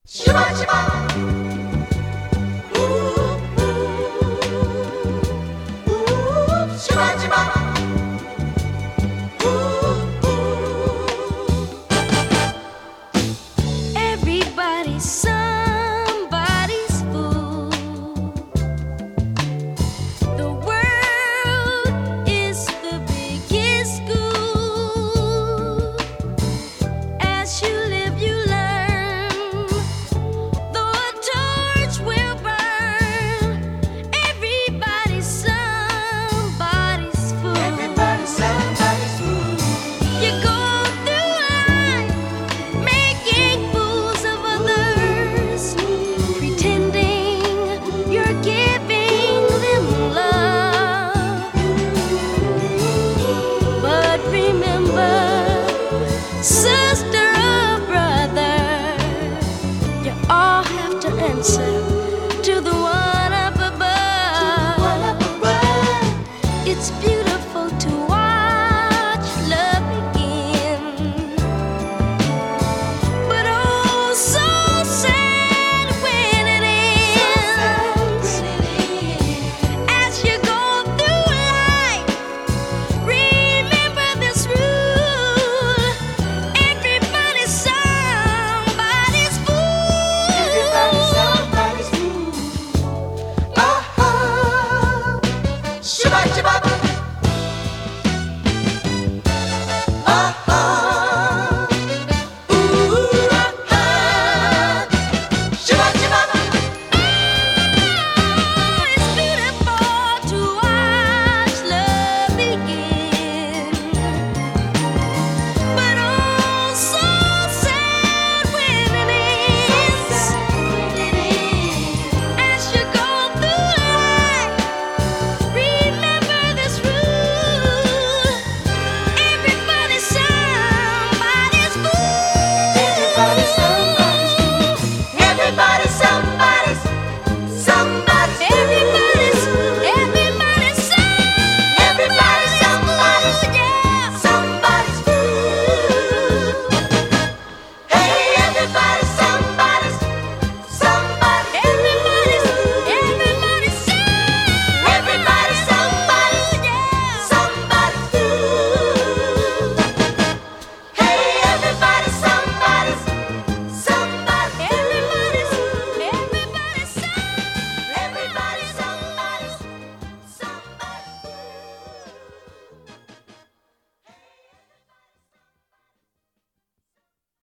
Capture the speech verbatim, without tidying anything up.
Shiba, shiba. Ooh, ooh, ooh, shiba, shiba. Ooh, ooh. Everybody's somebody's fool. The world is the biggest school. As you live, you learn. Though a torch will burn, everybody's somebody's fool. Everybody's somebody's fool. You go through life making fools of others, pretending you're giving them love. But remember, sister or brother, you all have to answer